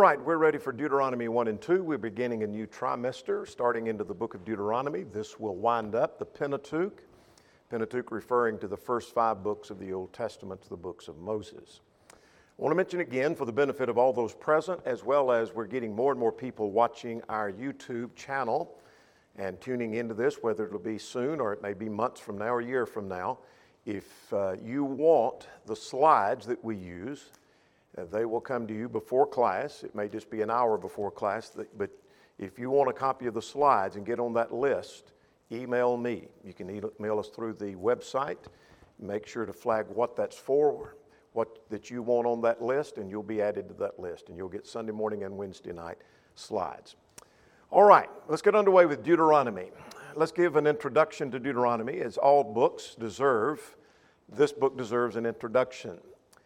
right, we're ready for Deuteronomy 1 and 2. We're beginning a new trimester, starting into the book of Deuteronomy. This will wind up the Pentateuch. Pentateuch referring to the first 5 books of the Old Testament, the books of Moses. I want to mention again, for the benefit of all those present, as well as we're getting more and more people watching our YouTube channel and tuning into this, whether it'll be soon or it may be months from now or a year from now. If you want the slides that we use, they will come to you before class. It may just be an hour before class, but if you want a copy of the slides and get on that list, email me. You can email us through the website. Make sure to flag what that's for, what that you want on that list, and you'll be added to that list, and you'll get Sunday morning and Wednesday night slides. All right, let's get underway with Deuteronomy. Let's give an introduction to Deuteronomy, as all books deserve. This book deserves an introduction.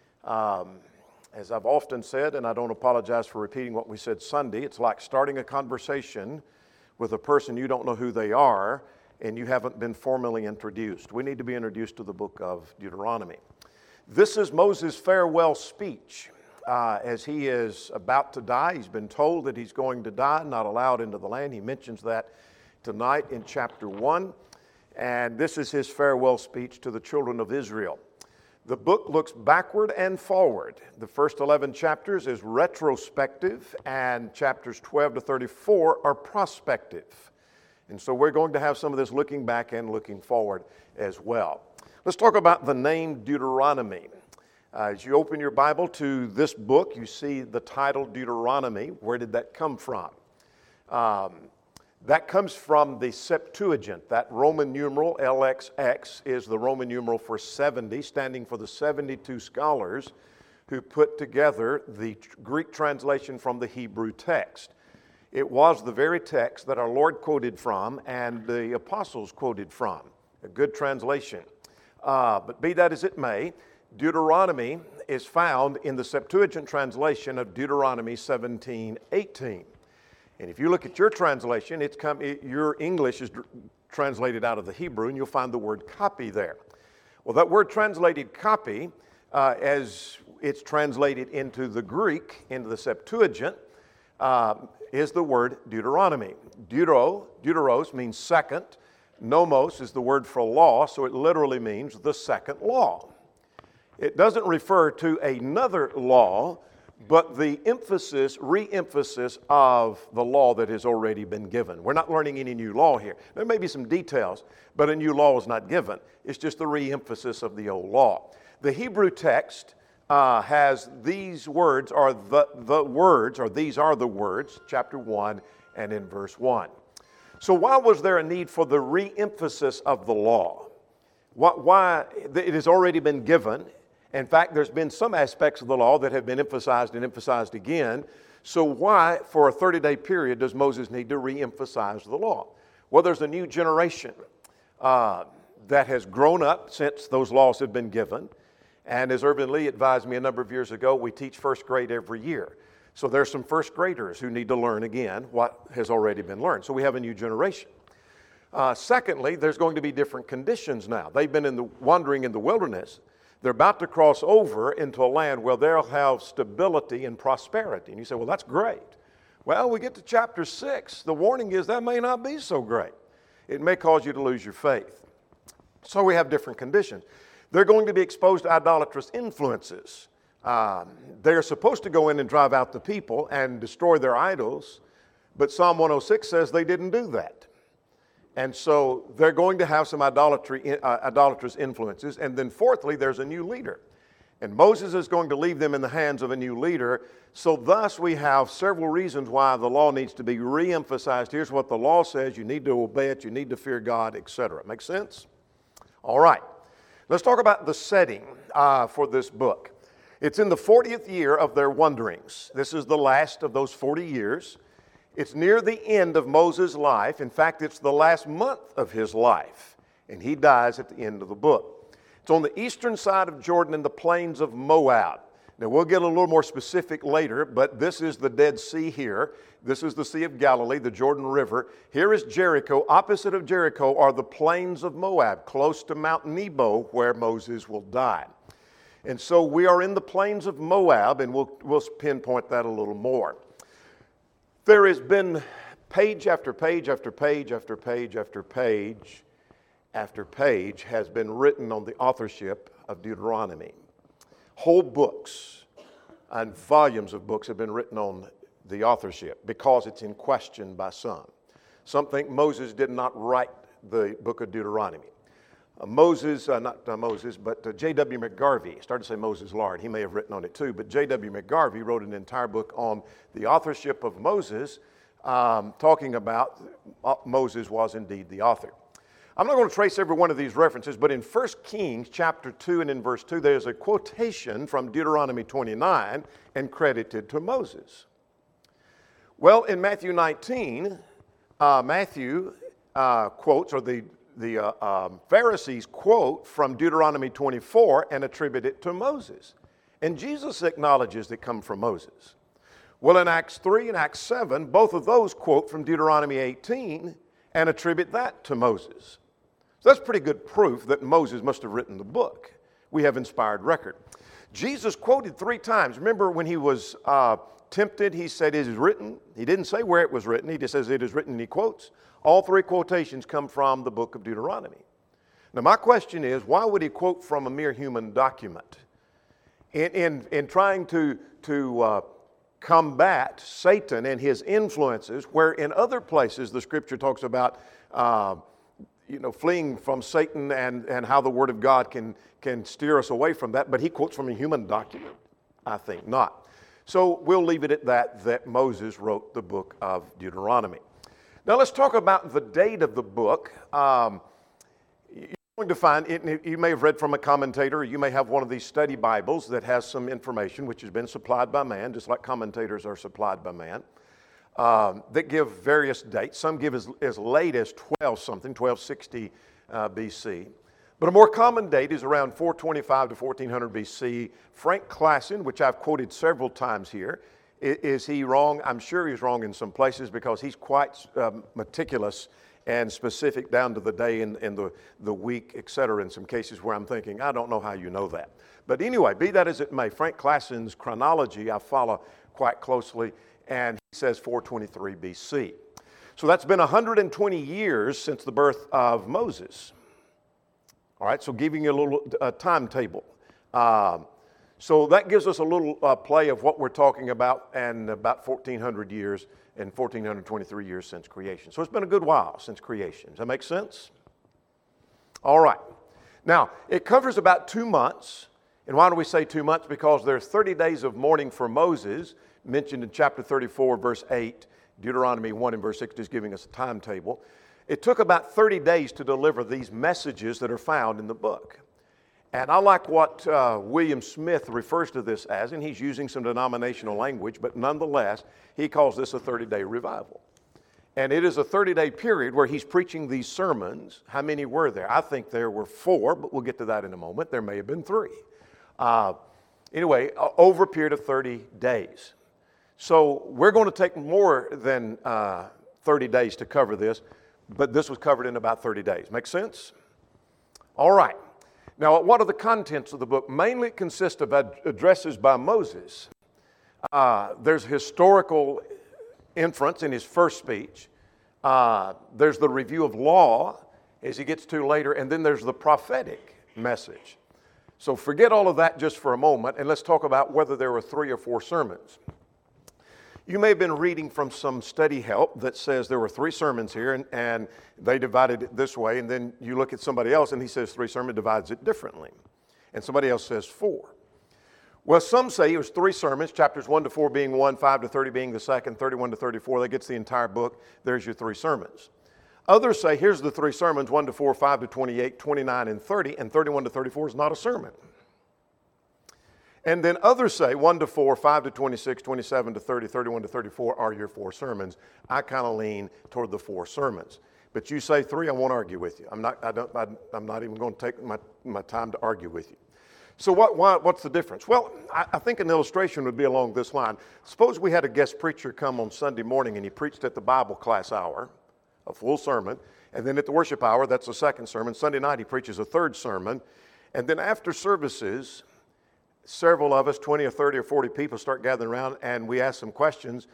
As I've often said, and I don't apologize for repeating what we said Sunday, it's like starting a conversation with a person you don't know who they are and you haven't been formally introduced. We need to be introduced to the book of Deuteronomy. This is Moses' farewell speech. As he is about to die, he's been told that he's going to die, not allowed into the land. He mentions that tonight in chapter 1. And this is his farewell speech to the children of Israel. The book looks backward and forward. The first 11 chapters is retrospective, and chapters 12 to 34 are prospective. And so we're going to have some of this looking back and looking forward as well. Let's talk about the name Deuteronomy. As you open your Bible to this book, you see the title Deuteronomy. Where did that come from? That comes from the Septuagint. That Roman numeral, LXX, is the Roman numeral for 70, standing for the 72 scholars who put together the Greek translation from the Hebrew text. It was the very text that our Lord quoted from and the apostles quoted from. A good translation. But be that as it may, Deuteronomy is found in the Septuagint translation of Deuteronomy 17:18. And if you look at your translation, your English is translated out of the Hebrew, and you'll find the word copy there. Well, that word translated copy, as it's translated into the Greek, into the Septuagint, is the word Deuteronomy. Deuteros means second. Nomos is the word for law, so it literally means the second law. It doesn't refer to another law, but the re-emphasis of the law that has already been given. We're not learning any new law here. There may be some details, but a new law is not given. It's just the re-emphasis of the old law. The Hebrew text has these words, or these are the words, chapter 1 and in verse 1. So why was there a need for the re-emphasis of the law? Why? It has already been given. In fact, there's been some aspects of the law that have been emphasized and emphasized again. So why, for a 30-day period, does Moses need to re-emphasize the law? Well, there's a new generation that has grown up since those laws have been given. And as Irvin Lee advised me a number of years ago, we teach first grade every year. So there's some first graders who need to learn again what has already been learned. So we have a new generation. Secondly, there's going to be different conditions now. They've been wandering in the wilderness. They're about to cross over into a land where they'll have stability and prosperity. And you say, well, that's great. Well, we get to chapter 6. The warning is that may not be so great. It may cause you to lose your faith. So we have different conditions. They're going to be exposed to idolatrous influences. They're supposed to go in and drive out the people and destroy their idols. But Psalm 106 says they didn't do that. And so they're going to have some idolatrous influences. And then fourthly, there's a new leader. And Moses is going to leave them in the hands of a new leader. So thus we have several reasons why the law needs to be re-emphasized. Here's what the law says. You need to obey it. You need to fear God, etc. Make sense? All right. Let's talk about the setting for this book. It's in the 40th year of their wanderings. This is the last of those 40 years. It's near the end of Moses' life. In fact, it's the last month of his life, and he dies at the end of the book. It's on the eastern side of Jordan in the plains of Moab. Now, we'll get a little more specific later, but this is the Dead Sea here. This is the Sea of Galilee, the Jordan River. Here is Jericho. Opposite of Jericho are the plains of Moab, close to Mount Nebo, where Moses will die. And so we are in the plains of Moab, and we'll pinpoint that a little more. There has been page after page after page after page after page after page has been written on the authorship of Deuteronomy. Whole books and volumes of books have been written on the authorship because it's in question by some. Some think Moses did not write the book of Deuteronomy. J.W. McGarvey, started to say Moses Lard, he may have written on it too, but J.W. McGarvey wrote an entire book on the authorship of Moses, talking about Moses was indeed the author. I'm not going to trace every one of these references, but in 1 Kings chapter 2 and in verse 2, there's a quotation from Deuteronomy 29 and credited to Moses. Well, in Matthew 19, Matthew quotes, or the Pharisees quote from Deuteronomy 24 and attribute it to Moses. And Jesus acknowledges they come from Moses. Well, in Acts 3 and Acts 7, both of those quote from Deuteronomy 18 and attribute that to Moses. So that's pretty good proof that Moses must have written the book. We have inspired record. Jesus quoted 3 times. Remember when he was tempted, he said, "It is written." He didn't say where it was written. He just says, "It is written," and he quotes. All 3 quotations come from the book of Deuteronomy. Now, my question is, why would he quote from a mere human document? In trying to combat Satan and his influences, where in other places the Scripture talks about fleeing from Satan and how the Word of God can steer us away from that, but he quotes from a human document? I think not. So we'll leave it at that Moses wrote the book of Deuteronomy. Now let's talk about the date of the book. You're going to find, you may have read from a commentator, or you may have one of these study Bibles that has some information which has been supplied by man, just like commentators are supplied by man, that give various dates. Some give as late as 1260 BC. But a more common date is around 425 to 1400 BC. Frank Klassen, which I've quoted several times here, is he wrong? I'm sure he's wrong in some places because he's quite meticulous and specific down to the day and the week, etc. in some cases where I'm thinking, I don't know how you know that. But anyway, be that as it may, Frank Klassen's chronology I follow quite closely, and he says 423 BC. So that's been 120 years since the birth of Moses. All right, so giving you a little timetable. So that gives us a little play of what we're talking about, and about 1,400 years and 1,423 years since creation. So it's been a good while since creation. Does that make sense? All right. Now, it covers about 2 months. And why do we say 2 months? Because there's 30 days of mourning for Moses, mentioned in chapter 34, verse 8. Deuteronomy 1 and verse 6 is giving us a timetable. It took about 30 days to deliver these messages that are found in the book. And I like what William Smith refers to this as, and he's using some denominational language, but nonetheless, he calls this a 30-day revival. And it is a 30-day period where he's preaching these sermons. How many were there? I think there were 4, but we'll get to that in a moment. There may have been 3. Anyway, over a period of 30 days. So we're going to take more than 30 days to cover this, but this was covered in about 30 days. Make sense? All right. Now, what are the contents of the book? Mainly it consists of addresses by Moses. There's historical inference in his first speech. There's the review of law as he gets to later, and then there's the prophetic message. So forget all of that just for a moment, and let's talk about whether there were 3 or 4 sermons. You may have been reading from some study help that says there were 3 sermons here, and they divided it this way, and then you look at somebody else and he says 3 sermons, divides it differently. And somebody else says 4. Well, some say it was 3 sermons, chapters 1 to 4 being 1, 5 to 30 being the second, 31 to 34. That gets the entire book. There's your 3 sermons. Others say here's the 3 sermons, 1 to 4, 5 to 28, 29 and 30, and 31 to 34 is not a sermon. And then others say 1 to 4, 5 to 26, 27 to 30, 31 to 34 are your 4 sermons. I kind of lean toward the 4 sermons. But you say 3, I won't argue with you. I'm not even going to take my time to argue with you. So what's the difference? Well, I think an illustration would be along this line. Suppose we had a guest preacher come on Sunday morning and he preached at the Bible class hour, a full sermon, and then at the worship hour, that's the second sermon. Sunday night he preaches a 3rd sermon, and then after services, several of us, 20 or 30 or 40 people, start gathering around and we ask some questions.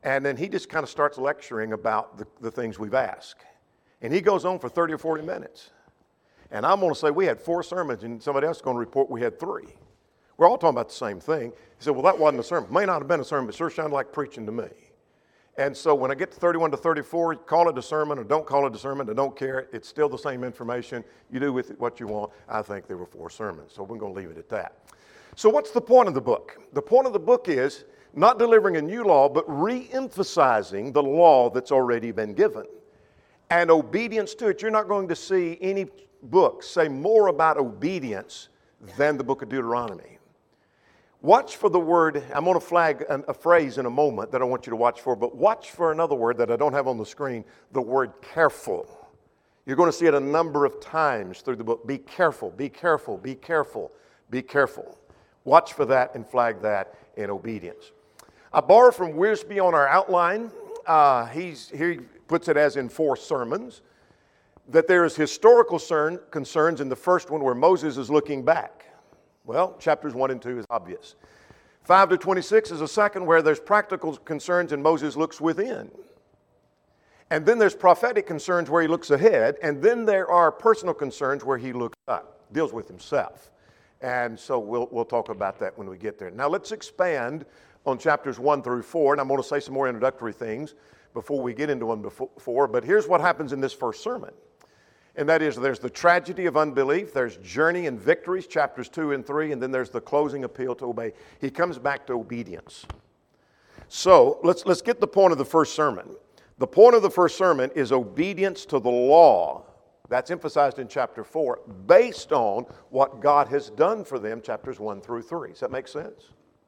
And then he just kind of starts lecturing about the things we've asked. And he goes on for 30 or 40 minutes. And I'm going to say we had 4 sermons, and somebody else is going to report we had 3. We're all talking about the same thing. He said, well, that wasn't a sermon. May not have been a sermon, but sure sounded like preaching to me. And so when I get to 31 to 34, call it a sermon or don't call it a sermon. I don't care. It's still the same information. You do with it what you want. I think there were 4 sermons, so we're going to leave it at that. So what's the point of the book? The point of the book is not delivering a new law, but re-emphasizing the law that's already been given. And obedience to it. You're not going to see any book say more about obedience than the book of Deuteronomy. Watch for the word, I'm going to flag a phrase in a moment that I want you to watch for, but watch for another word that I don't have on the screen, the word careful. You're going to see it a number of times through the book. Be careful, be careful, be careful, be careful. Watch for that and flag that in obedience. I borrow from Wiersbe on our outline. He puts it as in 4 sermons, that there is historical concerns in the first one where Moses is looking back. Well, chapters 1 and 2 is obvious. 5 to 26 is a second where there's practical concerns and Moses looks within. And then there's prophetic concerns where he looks ahead. And then there are personal concerns where he looks up, deals with himself. And so we'll talk about that when we get there. Now let's expand on chapters 1 through 4. And I'm going to say some more introductory things before we get into 1 to 4. But here's what happens in this first sermon. And that is, there's the tragedy of unbelief, there's journey and victories, chapters 2 and 3, and then there's the closing appeal to obey. He comes back to obedience. So let's get the point of the first sermon. The point of the first sermon is obedience to the law. That's emphasized in chapter 4, based on what God has done for them, chapters 1 through 3. Does that make sense?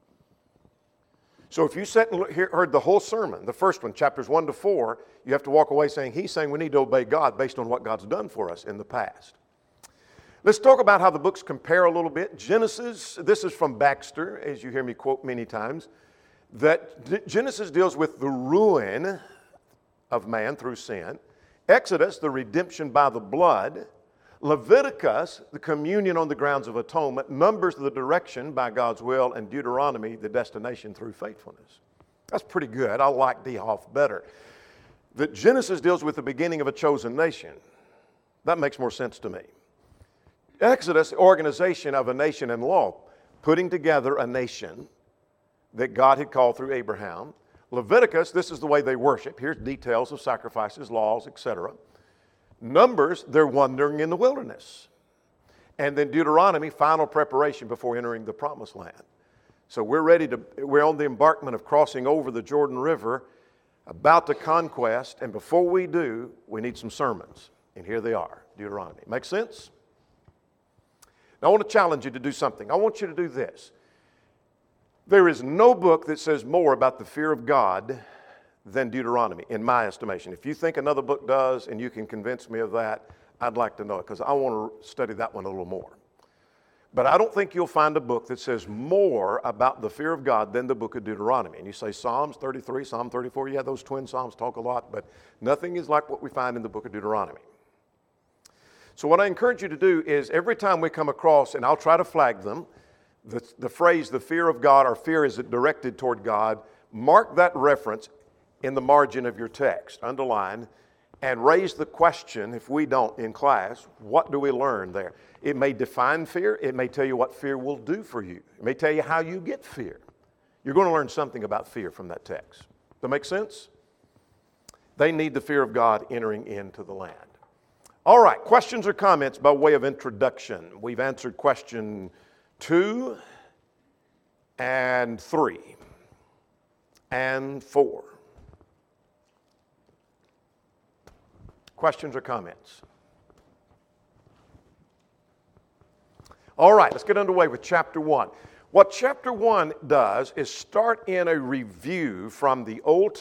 So if you sat and heard the whole sermon, the first one, chapters 1 to 4, you have to walk away saying, he's saying we need to obey God based on what God's done for us in the past. Let's talk about how the books compare a little bit. Genesis, this is from Baxter, as you hear me quote many times, that Genesis deals with the ruin of man through sin. Exodus, the redemption by the blood. Leviticus, the communion on the grounds of atonement. Numbers, the direction by God's will. And Deuteronomy, the destination through faithfulness. That's pretty good. I like DeHoff better. That Genesis deals with the beginning of a chosen nation. That makes more sense to me. Exodus, organization of a nation and law. Putting together a nation that God had called through Abraham. Leviticus, this is the way they worship. Here's details of sacrifices, laws, etc. Numbers, they're wandering in the wilderness. And then Deuteronomy, final preparation before entering the promised land. So we're on the embarkment of crossing over the Jordan River, about to conquest, and before we do, we need some sermons. And here they are, Deuteronomy. Make sense? Now I want to challenge you to do something. I want you to do this. There is no book that says more about the fear of God than Deuteronomy, in my estimation. If you think another book does and you can convince me of that, I'd like to know it because I want to study that one a little more. But I don't think you'll find a book that says more about the fear of God than the book of Deuteronomy. And you say Psalms 33, Psalm 34, yeah, those twin Psalms talk a lot, but nothing is like what we find in the book of Deuteronomy. So what I encourage you to do is every time we come across, and I'll try to flag them, the phrase, the fear of God, or fear is directed toward God, mark that reference in the margin of your text, underline, and raise the question, if we don't in class, what do we learn there? It may define fear. It may tell you what fear will do for you. It may tell you how you get fear. You're going to learn something about fear from that text. Does that make sense? They need the fear of God entering into the land. All right, questions or comments by way of introduction. We've answered question 2 and 3 and 4. Questions or comments? All right, let's get underway with chapter 1. What chapter 1 does is start in a review from the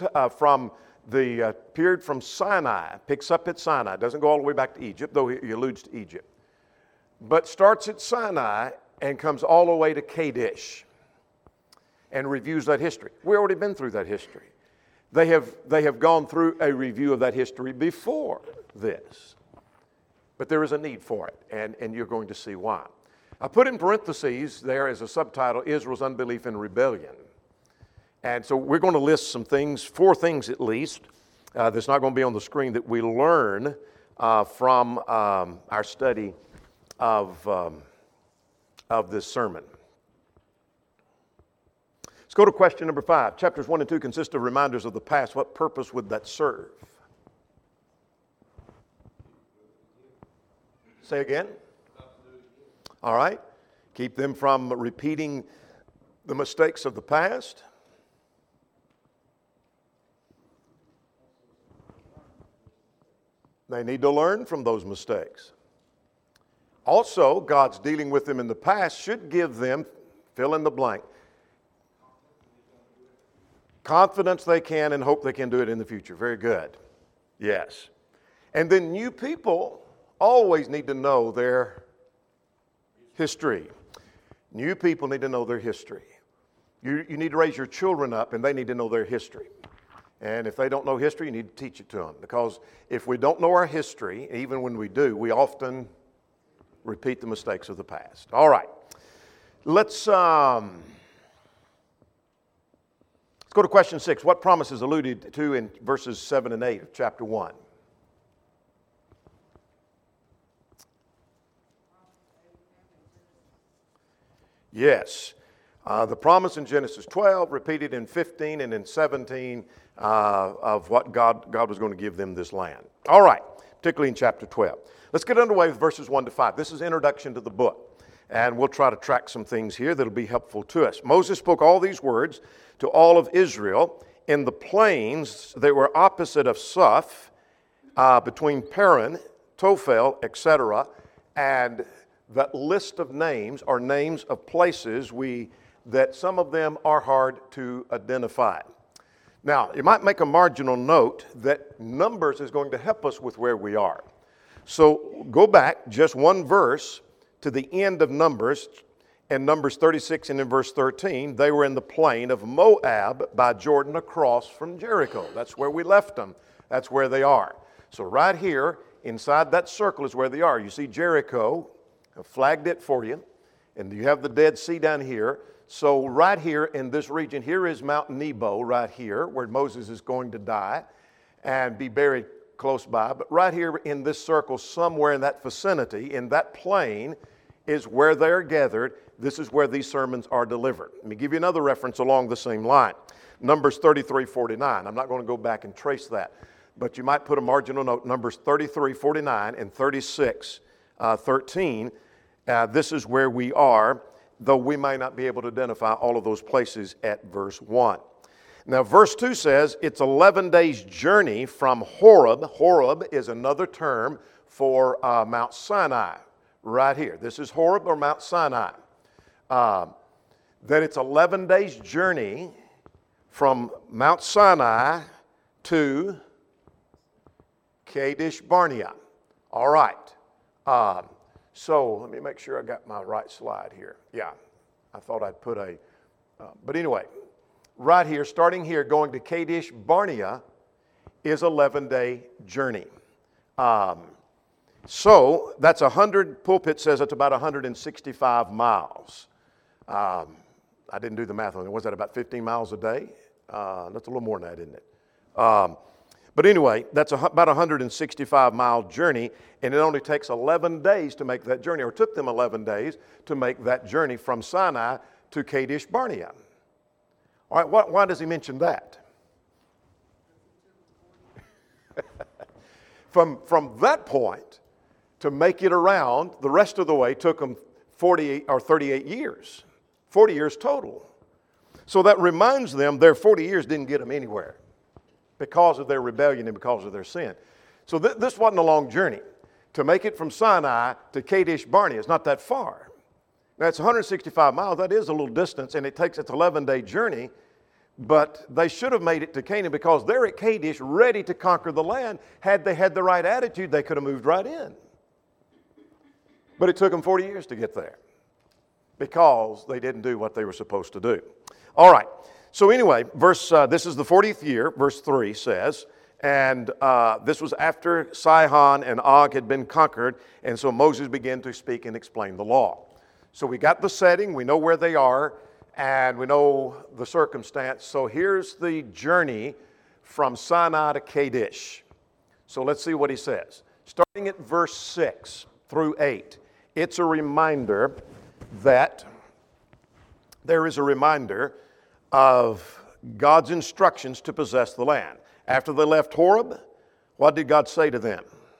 period from Sinai, picks up at Sinai, doesn't go all the way back to Egypt, though he alludes to Egypt, but starts at Sinai and comes all the way to Kadesh and reviews that history. We've already been through that history. They have gone through a review of that history before this. But there is a need for it, and you're going to see why. I put in parentheses there as a subtitle, Israel's Unbelief and Rebellion. And so we're going to list some things, 4 things at least, that's not going to be on the screen that we learn from our study of this sermon. Let's go to question number 5. Chapters 1 and 2 consist of reminders of the past. What purpose would that serve? Say again? All right. Keep them from repeating the mistakes of the past. They need to learn from those mistakes. Also, God's dealing with them in the past should give them, fill in the blank, confidence they can and hope they can do it in the future. Very good. Yes. And then new people always need to know their history. New people need to know their history. You need to raise your children up and they need to know their history. And if they don't know history, you need to teach it to them. Because if we don't know our history, even when we do, we often repeat the mistakes of the past. All right. Let's go to question 6. What promise is alluded to in verses 7 and 8 of chapter 1? Yes. The promise in Genesis 12, repeated in 15 and in 17 of what God was going to give them this land. All right, particularly in chapter 12. Let's get underway with verses 1 to 5. This is introduction to the book, and we'll try to track some things here that'll be helpful to us. Moses spoke all these words to all of Israel in the plains that were opposite of Suph, between Paran, Tophel, etc., and that list of names are names of places that some of them are hard to identify. Now, you might make a marginal note that Numbers is going to help us with where we are. So go back just one verse to the end of Numbers, in Numbers 36 and in verse 13. They were in the plain of Moab by Jordan across from Jericho. That's where we left them. That's where they are. So right here, inside that circle is where they are. You see Jericho. I've flagged it for you. And you have the Dead Sea down here. So right here in this region, here is Mount Nebo right here, where Moses is going to die and be buried close by. But right here in this circle, somewhere in that vicinity, in that plain, is where they're gathered. This is where these sermons are delivered. Let me give you another reference along the same line. Numbers 33:49. I'm not going to go back and trace that. But you might put a marginal note, Numbers 33:49 and 36:13. This is where we are, though we may not be able to identify all of those places at verse 1. Now, verse 2 says it's 11 days' journey from Horeb. Horeb is another term for Mount Sinai, right here. This is Horeb or Mount Sinai. That it's 11 days' journey from Mount Sinai to Kadesh Barnea. All right. So let me make sure I got my right slide here. Yeah, I thought I'd put but anyway, right here, starting here, going to Kadesh Barnea is 11-day journey. So that's 100, Pulpit says it's about 165 miles. I didn't do the math on it. Was that about 15 miles a day? That's a little more than that, isn't it? But anyway, that's about a 165-mile journey, and it only takes 11 days to make that journey, or took them 11 days to make that journey from Sinai to Kadesh Barnea. All right, why does he mention that? From that point to make it around, the rest of the way took them 48 or 38 years, 40 years total. So that reminds them their 40 years didn't get them anywhere, because of their rebellion and because of their sin. So this wasn't a long journey. To make it from Sinai to Kadesh Barnea is not that far. Now, it's 165 miles. That is a little distance, and it's an 11-day journey. But they should have made it to Canaan, because they're at Kadesh ready to conquer the land. Had they had the right attitude, they could have moved right in. But it took them 40 years to get there, because they didn't do what they were supposed to do. All right. So anyway, this is the 40th year, verse 3 says, and this was after Sihon and Og had been conquered, and so Moses began to speak and explain the law. So we got the setting, we know where they are, and we know the circumstance. So here's the journey from Sinai to Kadesh. So let's see what he says. Starting at verse 6 through 8, it's a reminder that there is a reminder of God's instructions to possess the land. After they left Horeb, what did God say to them?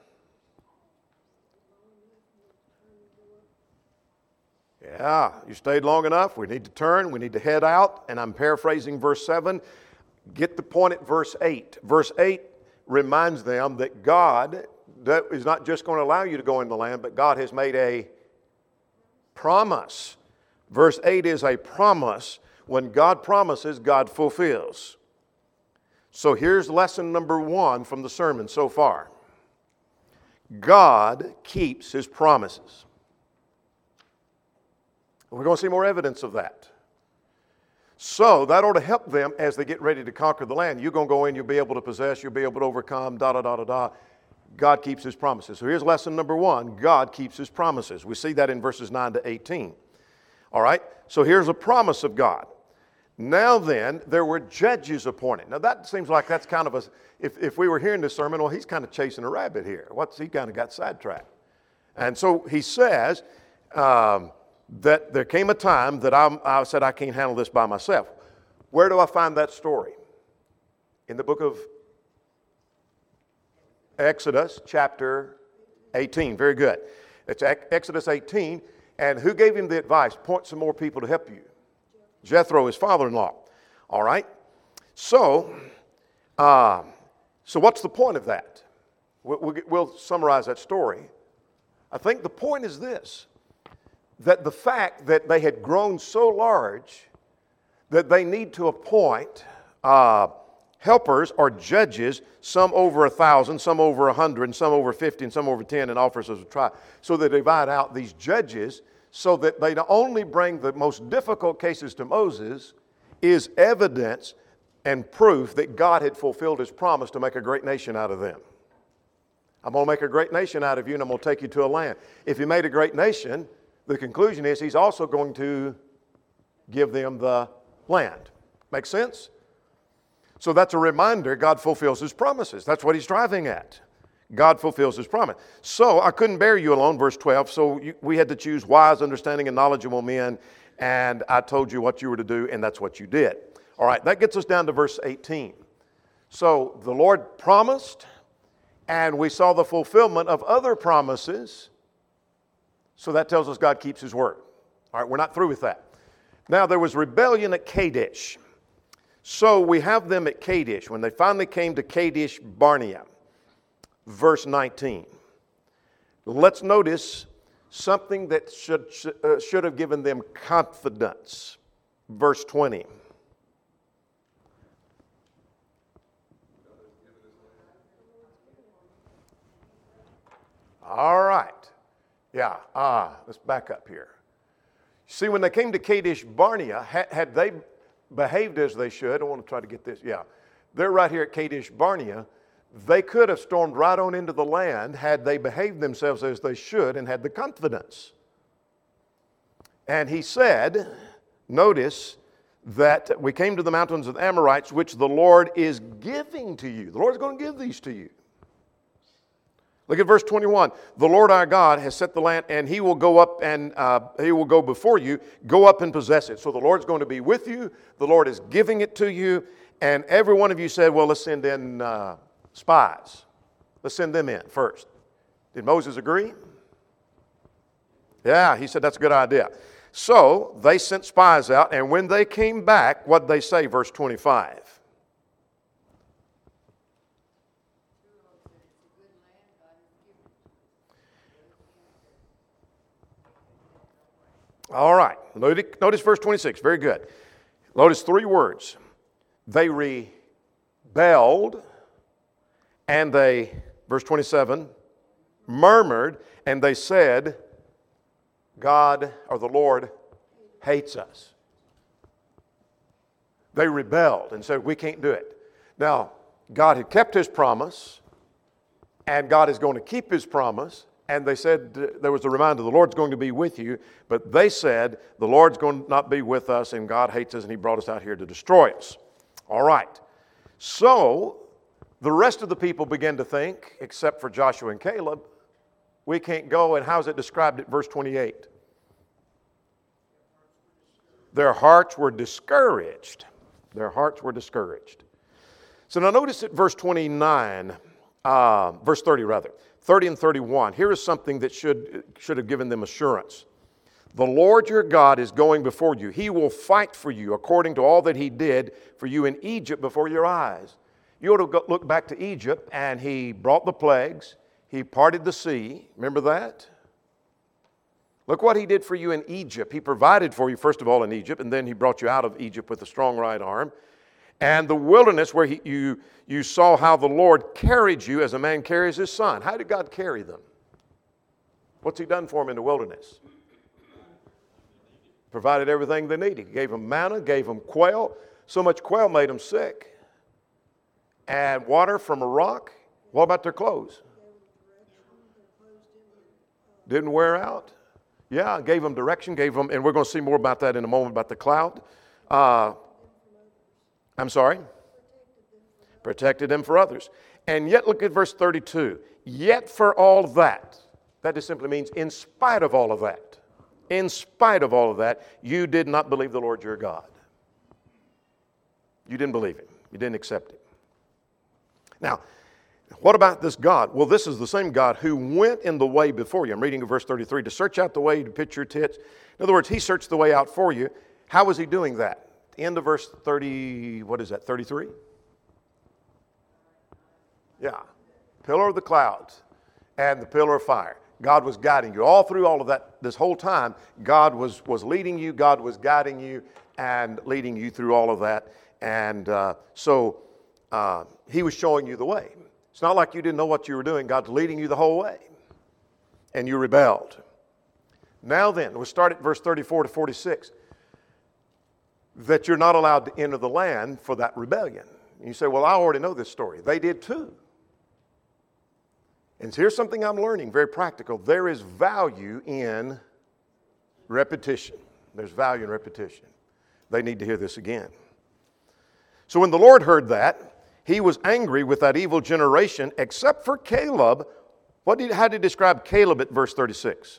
Yeah, you stayed long enough. We need to turn. We need to head out. And I'm paraphrasing verse 7. Get the point at verse 8. Verse 8 reminds them that God is not just going to allow you to go in the land, but God has made a promise. Verse 8 is a promise. When God promises, God fulfills. So here's lesson number 1 from the sermon so far. God keeps His promises. We're going to see more evidence of that. So that ought to help them as they get ready to conquer the land. You're going to go in, you'll be able to possess, you'll be able to overcome, God keeps His promises. So here's lesson number 1. God keeps His promises. We see that in verses 9 to 18. All right, so here's a promise of God. Now then, there were judges appointed. Now that seems like that's kind of if we were hearing this sermon, well, he's kind of chasing a rabbit here. He kind of got sidetracked. And so he says, that there came a time that I said I can't handle this by myself. Where do I find that story? In the book of Exodus, chapter 18. Very good. It's Exodus 18. And who gave him the advice? Point some more people to help you. Jethro, his father-in-law. All right. So what's the point of that? We'll summarize that story. I think the point is this. That the fact that they had grown so large that they need to appoint helpers or judges, some over 1,000, some over 100, and some over 50, and some over 10, and officers of tribe. So they divide out these judges so that they not only bring the most difficult cases to Moses, is evidence and proof that God had fulfilled His promise to make a great nation out of them. I'm going to make a great nation out of you, and I'm going to take you to a land. If He made a great nation, the conclusion is He's also going to give them the land. Make sense? So that's a reminder God fulfills His promises. That's what He's driving at. God fulfills His promise. So I couldn't bear you alone, verse 12. So we had to choose wise, understanding, and knowledgeable men. And I told you what you were to do, and that's what you did. All right, that gets us down to verse 18. So the Lord promised, and we saw the fulfillment of other promises. So that tells us God keeps His word. All right, we're not through with that. Now, there was rebellion at Kadesh. So we have them at Kadesh. When they finally came to Kadesh Barnea, verse 19. Let's notice something that should have given them confidence. Verse 20. All right. Yeah, let's back up here. See, when they came to Kadesh Barnea, had they behaved as they should, I want to try to get this, yeah. They're right here at Kadesh Barnea. They could have stormed right on into the land had they behaved themselves as they should and had the confidence. And he said, notice that we came to the mountains of the Amorites, which the Lord is giving to you. The Lord is going to give these to you. Look at verse 21. The Lord our God has set the land, and He will go up and He will go before you. Go up and possess it. So the Lord's going to be with you. The Lord is giving it to you. And every one of you said, well, let's send in spies. Let's send them in first. Did Moses agree? Yeah, he said that's a good idea. So they sent spies out, and when they came back, what did they say? Verse 25. All right. Notice verse 26. Very good. Notice 3 words. They rebelled, and they, verse 27, murmured, and they said, God or the Lord hates us. They rebelled and said, we can't do it. Now, God had kept His promise, and God is going to keep His promise, And they said, there was a reminder, the Lord's going to be with you. But they said, the Lord's going to not be with us, and God hates us, and He brought us out here to destroy us. All right. So the rest of the people began to think, except for Joshua and Caleb, we can't go. And how's it described at verse 28? Their hearts were discouraged. Their hearts were discouraged. So now notice at verse 29, verse 30 rather, 30 and 31. Here is something that should have given them assurance. The Lord your God is going before you. He will fight for you according to all that He did for you in Egypt before your eyes. You ought to look back to Egypt, and He brought the plagues. He parted the sea. Remember that? Look what He did for you in Egypt. He provided for you, first of all, in Egypt, and then He brought you out of Egypt with a strong right arm. And the wilderness where you saw how the Lord carried you as a man carries his son. How did God carry them? What's He done for them in the wilderness? Provided everything they needed. He gave them manna, gave them quail. So much quail made them sick. And water from a rock. What about their clothes? Didn't wear out? Yeah, gave them direction, gave them, and we're going to see more about that in a moment, about the cloud. I'm sorry? Protected them for others. And yet, look at verse 32. Yet for all that just simply means in spite of all of that, in spite of all of that, you did not believe the Lord your God. You didn't believe Him. You didn't accept Him. Now, what about this God? Well, this is the same God who went in the way before you. I'm reading verse 33. To search out the way, to pitch your tits. In other words, He searched the way out for you. How was He doing that? End of verse 30, what is that, 33? Yeah. Pillar of the clouds and the pillar of fire. God was guiding you. All through all of that, this whole time, God was leading you. God was guiding you and leading you through all of that. And so He was showing you the way. It's not like you didn't know what you were doing. God's leading you the whole way. And you rebelled. Now then, we'll start at verse 34 to 46. That you're not allowed to enter the land for that rebellion. And you say, well, I already know this story. They did too. And here's something I'm learning, very practical. There is value in repetition. There's value in repetition. They need to hear this again. So when the Lord heard that, He was angry with that evil generation, except for Caleb. How did He describe Caleb at verse 36?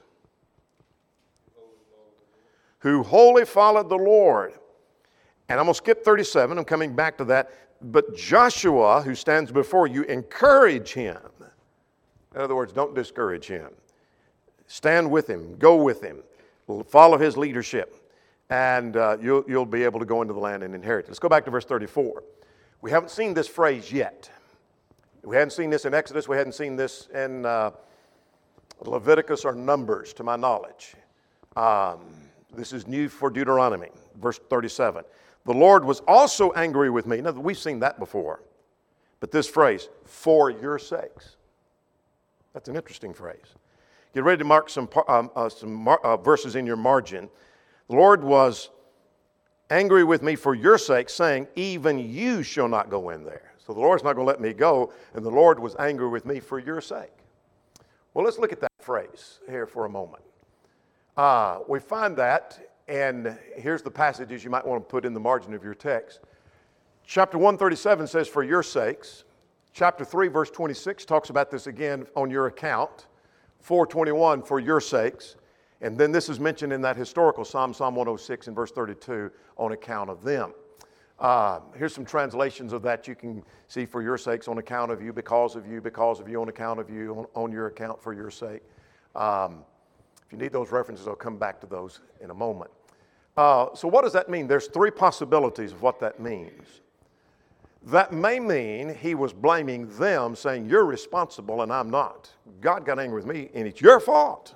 Who wholly followed the Lord. And I'm going to skip 37. I'm coming back to that. But Joshua, who stands before you, encourage him. In other words, don't discourage him. Stand with him. Go with him. Follow his leadership. And you'll be able to go into the land and inherit it. Let's go back to verse 34. We haven't seen this phrase yet. We hadn't seen this in Exodus. We hadn't seen this in Leviticus or Numbers, to my knowledge. This is new for Deuteronomy, verse 37. The Lord was also angry with me. Now, we've seen that before. But this phrase, for your sakes. That's an interesting phrase. Get ready to mark some verses in your margin. The Lord was angry with me for your sake, saying, even you shall not go in there. So the Lord's not going to let me go, and the Lord was angry with me for your sake. Well, let's look at that phrase here for a moment. We find that, and here's the passages you might want to put in the margin of your text. Chapter 137 says, for your sakes. Chapter 3, verse 26 talks about this again on your account. 421, for your sakes. And then this is mentioned in that historical Psalm 106 and verse 32, on account of them. Here's some translations of that you can see, for your sakes, on account of you, because of you, on account of you, on your account, for your sake. If you need those references, I'll come back to those in a moment. So what does that mean? There's three possibilities of what that means. That may mean he was blaming them, saying, you're responsible and I'm not. God got angry with me and it's your fault.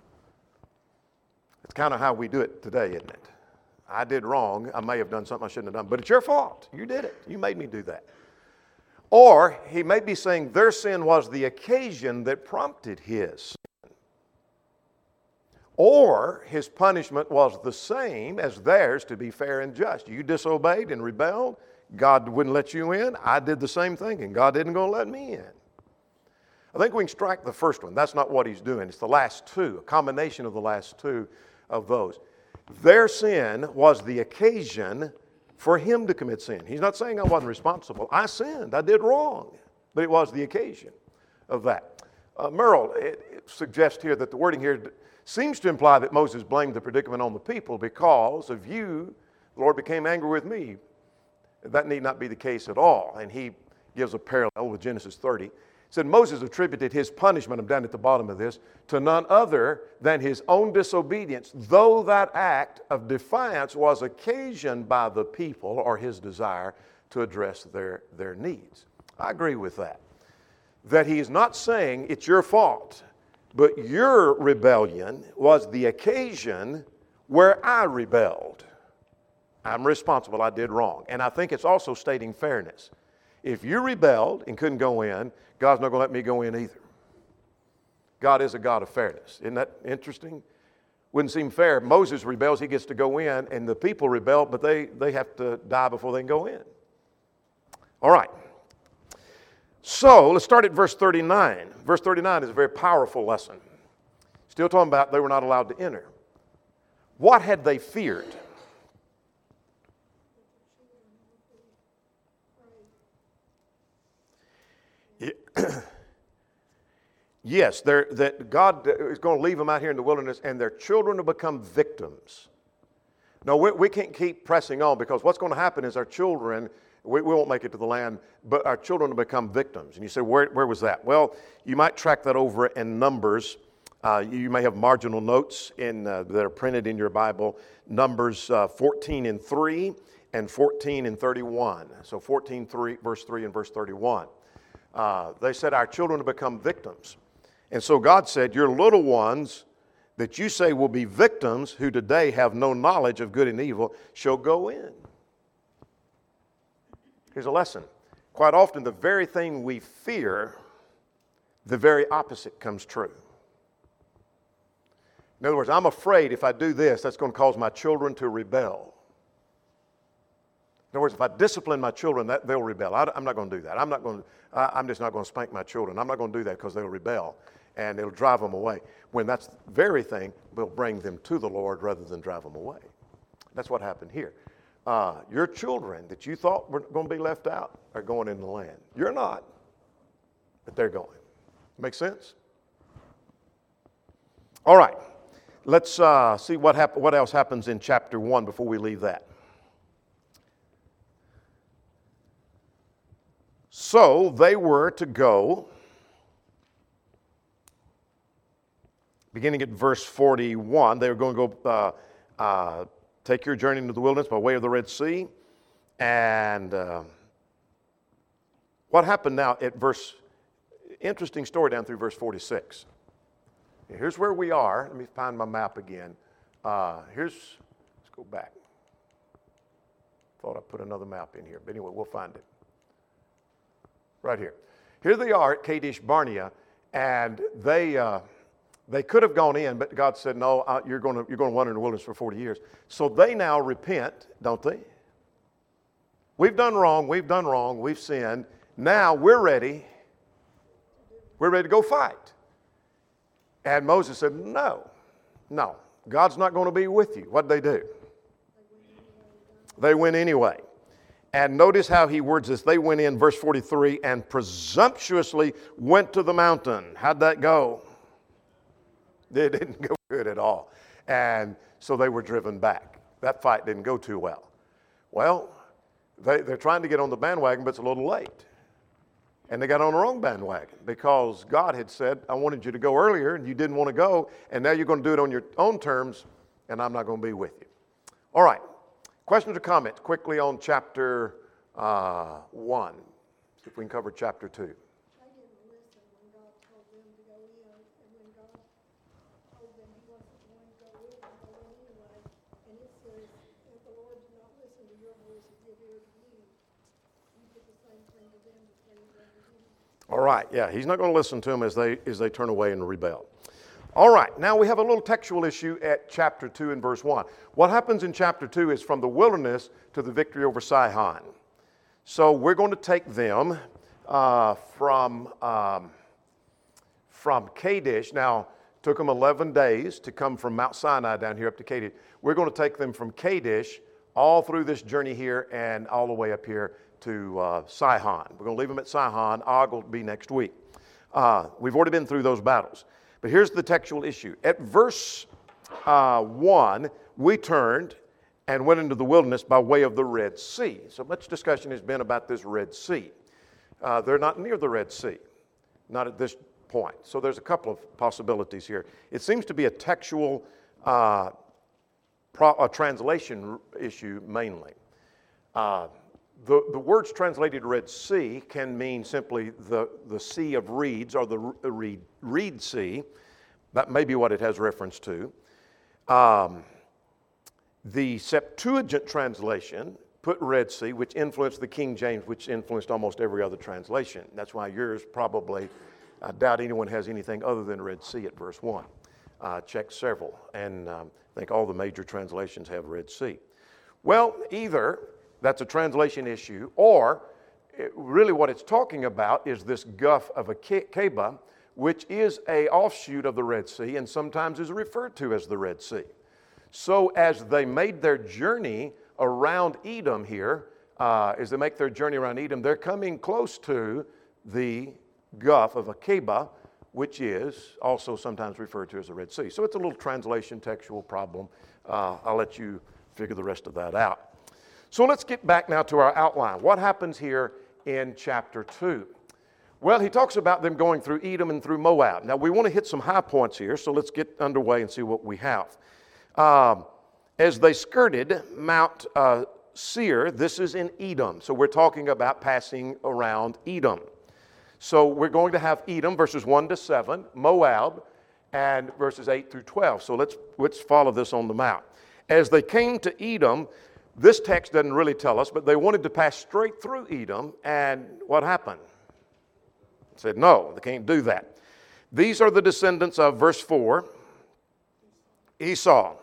It's kind of how we do it today, isn't it? I did wrong. I may have done something I shouldn't have done, but it's your fault. You did it. You made me do that. Or he may be saying their sin was the occasion that prompted his. Or his punishment was the same as theirs, to be fair and just. You disobeyed and rebelled. God wouldn't let you in. I did the same thing, and God isn't going to let me in. I think we can strike the first one. That's not what he's doing. It's the last two, a combination of the last two of those. Their sin was the occasion for him to commit sin. He's not saying I wasn't responsible. I sinned. I did wrong. But it was the occasion of that. Merle, it suggests here that the wording here seems to imply that Moses blamed the predicament on the people because of you, the Lord became angry with me. That need not be the case at all. And he gives a parallel with Genesis 30. He said Moses attributed his punishment, I'm down at the bottom of this, to none other than his own disobedience, though that act of defiance was occasioned by the people or his desire to address their needs. I agree with that. That he is not saying it's your fault, but your rebellion was the occasion where I rebelled. I'm responsible, I did wrong. And I think it's also stating fairness. If you rebelled and couldn't go in, God's not going to let me go in either. God is a God of fairness. Isn't that interesting? Wouldn't seem fair. Moses rebels, he gets to go in, and the people rebel, but they have to die before they can go in. All right. So let's start at verse 39. Verse 39 is a very powerful lesson. Still talking about they were not allowed to enter. What had they feared? Yes, that God is going to leave them out here in the wilderness and their children will become victims. No, we can't keep pressing on because what's going to happen is our children, we won't make it to the land, but our children will become victims. And you say, where was that? Well, you might track that over in Numbers. You may have marginal notes that are printed in your Bible. Numbers 14:3 and 14:31. So 14:3, verse 3 and verse 31. They said, our children will become victims. And so God said, your little ones that you say will be victims, who today have no knowledge of good and evil, shall go in. Here's a lesson. Quite often, the very thing we fear, the very opposite comes true. In other words, I'm afraid if I do this, that's going to cause my children to rebel. In other words, if I discipline my children, they'll rebel. I'm not going to do that. I'm just not going to spank my children. I'm not going to do that because they'll rebel, and it'll drive them away. When that's the very thing will bring them to the Lord rather than drive them away. That's what happened here. Your children that you thought were going to be left out are going in the land. You're not, but they're going. Make sense? All right. Let's see what else happens in chapter 1 before we leave that. So they were to go, beginning at verse 41, they were going to go take your journey into the wilderness by way of the Red Sea. And what happened now at interesting story down through verse 46. Here's where we are. Let me find my map again. Let's go back. Thought I put another map in here, but anyway, we'll find it. Right here. Here they are at Kadesh Barnea, and they could have gone in, but God said, no, you're going to wander in the wilderness for 40 years. So they now repent, don't they? We've done wrong, we've sinned. Now we're ready. We're ready to go fight. And Moses said, no, God's not going to be with you. What'd they do? They went anyway. And notice how he words this. They went in, verse 43, and presumptuously went to the mountain. How'd that go? It didn't go good at all. And so they were driven back. That fight didn't go too well. Well, they're trying to get on the bandwagon, but it's a little late. And they got on the wrong bandwagon because God had said, I wanted you to go earlier, and you didn't want to go, and now you're going to do it on your own terms, and I'm not going to be with you. All right. Questions or comments quickly on chapter 1? See if we can cover chapter 2. They didn't listen when God told them to go in, and when God told them he wasn't going to go in, they went anyway. And it says, if the Lord did not listen to your voice and give ear to me, you did the same thing to them as they did to him. All right, yeah, he's not going to listen to them as they turn away and rebel. All right, now we have a little textual issue at chapter 2 and verse 1. What happens in chapter 2 is from the wilderness to the victory over Sihon. So we're going to take them from from Kadesh. Now, it took them 11 days to come from Mount Sinai down here up to Kadesh. We're going to take them from Kadesh all through this journey here and all the way up here to Sihon. We're going to leave them at Sihon. Og will be next week. We've already been through those battles. But here's the textual issue. At verse 1, we turned and went into the wilderness by way of the Red Sea. So much discussion has been about this Red Sea. They're not near the Red Sea, not at this point. So there's a couple of possibilities here. It seems to be a textual a translation issue mainly. The words translated Red Sea can mean simply the Sea of Reeds or the Reed Sea. That may be what it has reference to. The Septuagint translation put Red Sea, which influenced the King James, which influenced almost every other translation. That's why yours probably, I doubt anyone has anything other than Red Sea at verse 1. Check several, and I think all the major translations have Red Sea. Well, either that's a translation issue, or really what it's talking about is this Gulf of Aqaba, which is an offshoot of the Red Sea and sometimes is referred to as the Red Sea. So as they made their journey around Edom here, as they make their journey around Edom, they're coming close to the Gulf of Aqaba, which is also sometimes referred to as the Red Sea. So it's a little translation textual problem. I'll let you figure the rest of that out. So let's get back now to our outline. What happens here in chapter 2? Well, he talks about them going through Edom and through Moab. Now, we want to hit some high points here, so let's get underway and see what we have. As they skirted Mount Seir, this is in Edom. So we're talking about passing around Edom. So we're going to have Edom, verses 1 to 7, Moab, and verses 8 through 12. So let's follow this on the map. As they came to Edom, this text doesn't really tell us, but they wanted to pass straight through Edom, and what happened? It said, no, they can't do that. These are the descendants of, verse 4, Esau,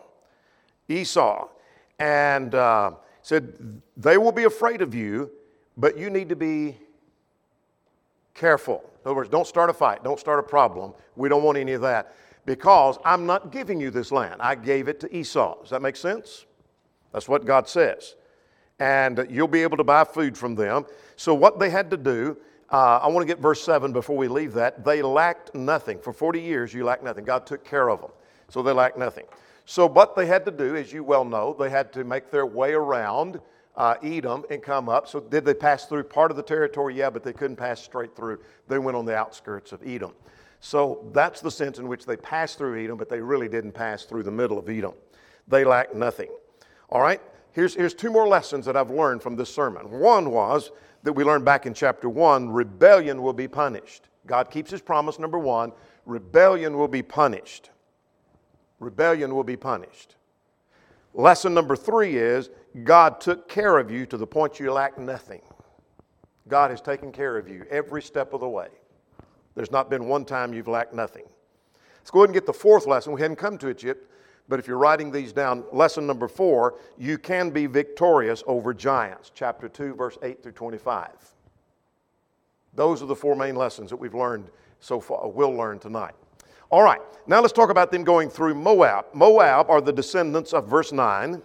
and said, they will be afraid of you, but you need to be careful. In other words, don't start a fight, don't start a problem. We don't want any of that, because I'm not giving you this land. I gave it to Esau. Does that make sense? That's what God says. And you'll be able to buy food from them. So what they had to do, I want to get verse 7 before we leave that. They lacked nothing. For 40 years, you lacked nothing. God took care of them. So they lacked nothing. So what they had to do, as you well know, they had to make their way around Edom and come up. So did they pass through part of the territory? Yeah, but they couldn't pass straight through. They went on the outskirts of Edom. So that's the sense in which they passed through Edom, but they really didn't pass through the middle of Edom. They lacked nothing. All right, here's two more lessons that I've learned from this sermon. One was that we learned back in chapter 1, rebellion will be punished. God keeps his promise, number 1, rebellion will be punished. Rebellion will be punished. Lesson number 3 is God took care of you to the point you lack nothing. God has taken care of you every step of the way. There's not been one time you've lacked nothing. Let's go ahead and get the 4th lesson. We hadn't come to it yet. But if you're writing these down, lesson number 4, you can be victorious over giants. Chapter 2, verse 8 through 25. Those are the 4 main lessons that we've learned so far, we'll learn tonight. All right, now let's talk about them going through Moab. Moab are the descendants of verse 9.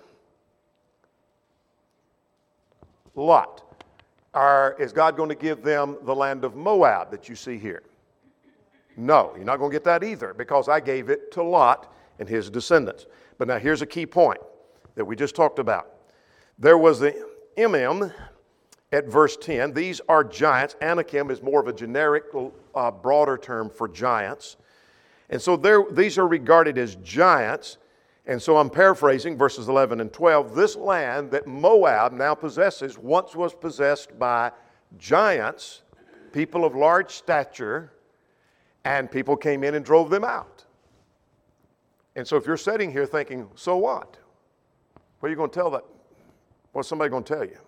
Lot. Is God going to give them the land of Moab that you see here? No, you're not going to get that either, because I gave it to Lot and his descendants. But now here's a key point that we just talked about. There was the Emim at verse 10. These are giants. Anakim is more of a generic, broader term for giants. And so these are regarded as giants. And so I'm paraphrasing verses 11 and 12. This land that Moab now possesses once was possessed by giants, people of large stature, and people came in and drove them out. And so if you're sitting here thinking, so what? What are you going to tell that? What's somebody going to tell you?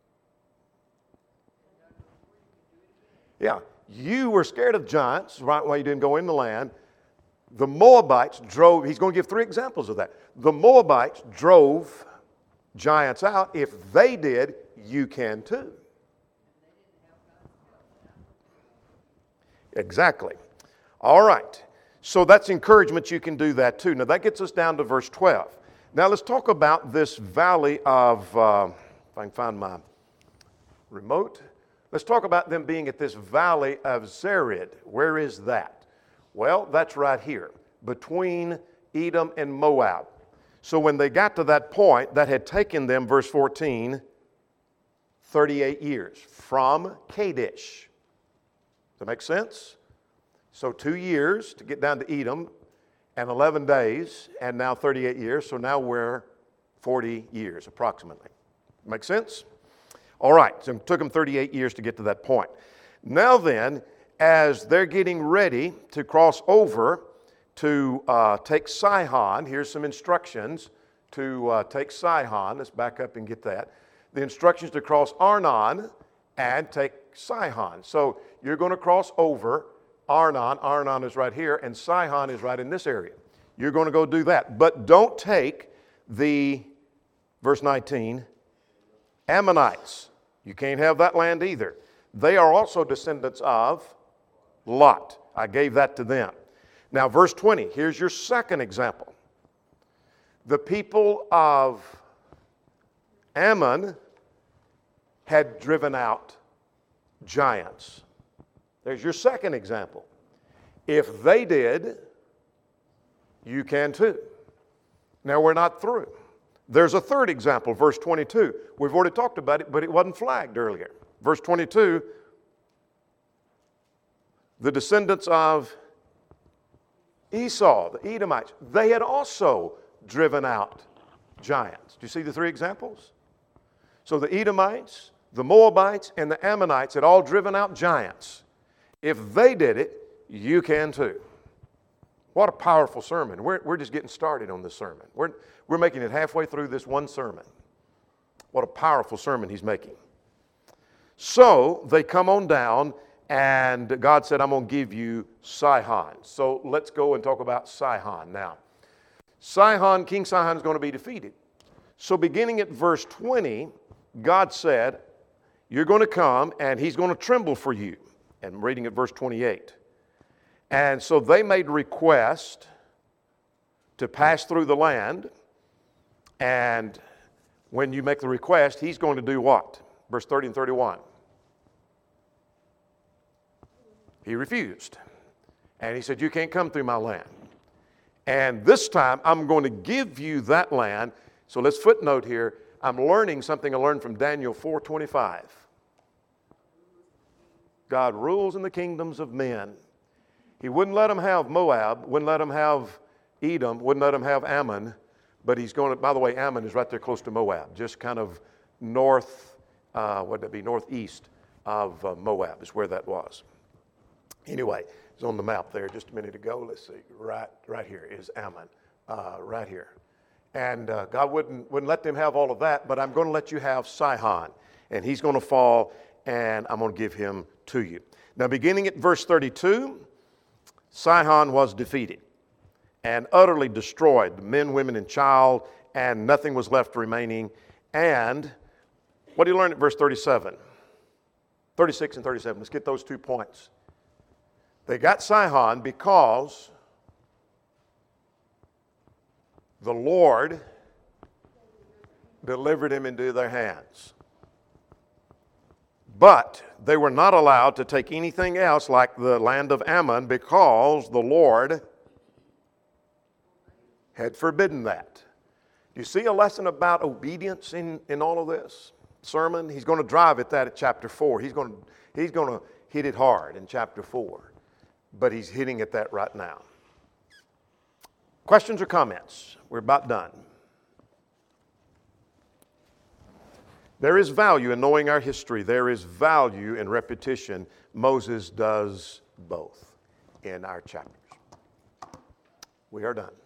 Yeah, you were scared of giants, right, why you didn't go in the land. The Moabites drove, he's going to give 3 examples of that. The Moabites drove giants out. If they did, you can too. Exactly. All right. So that's encouragement. You can do that too. Now that gets us down to verse 12. Now let's talk about this valley of, if I can find my remote. Let's talk about them being at this valley of Zered. Where is that? Well, that's right here, between Edom and Moab. So when they got to that point, that had taken them, verse 14, 38 years from Kadesh. Does that make sense? So 2 years to get down to Edom, and 11 days, and now 38 years. So now we're 40 years approximately. Make sense? All right, so it took them 38 years to get to that point. Now then, as they're getting ready to cross over to take Sihon, here's some instructions to take Sihon. Let's back up and get that. The instructions to cross Arnon and take Sihon. So you're going to cross over Arnon. Arnon is right here, and Sihon is right in this area. You're going to go do that. But don't take the, verse 19, Ammonites. You can't have that land either. They are also descendants of Lot. I gave that to them. Now, verse 20, here's your second example. The people of Ammon had driven out giants. There's your second example. If they did, you can too. Now, we're not through. There's a third example, verse 22. We've already talked about it, but it wasn't flagged earlier. Verse 22, the descendants of Esau, the Edomites, they had also driven out giants. Do you see the three examples? So the Edomites, the Moabites, and the Ammonites had all driven out giants. If they did it, you can too. What a powerful sermon. We're just getting started on this sermon. We're making it halfway through this one sermon. What a powerful sermon he's making. So they come on down, and God said, I'm going to give you Sihon. So let's go and talk about Sihon now. Sihon, King Sihon is going to be defeated. So beginning at verse 20, God said, you're going to come, and he's going to tremble for you. And I'm reading at verse 28. And so they made request to pass through the land. And when you make the request, he's going to do what? Verse 30 and 31. He refused. And he said, you can't come through my land. And this time, I'm going to give you that land. So let's footnote here. I'm learning something I learned from Daniel 4:25. God rules in the kingdoms of men. He wouldn't let them have Moab, wouldn't let them have Edom, wouldn't let them have Ammon. But he's going to, by the way, Ammon is right there close to Moab, just kind of north, northeast of Moab is where that was. Anyway, it's on the map there just a minute ago. Let's see, right here is Ammon, right here. And God wouldn't let them have all of that, but I'm going to let you have Sihon. And he's going to fall, and I'm going to give him to you. Now, beginning at verse 32, Sihon was defeated and utterly destroyed, men, women, and child, and nothing was left remaining. And what do you learn at verse 37? 36 and 37. Let's get those 2 points. They got Sihon because the Lord delivered him into their hands. But they were not allowed to take anything else like the land of Ammon because the Lord had forbidden that. Do you see a lesson about obedience in all of this sermon? He's going to drive at that at chapter 4. He's going to hit it hard in chapter 4. But he's hitting at that right now. Questions or comments? We're about done. There is value in knowing our history. There is value in repetition. Moses does both in our chapters. We are done.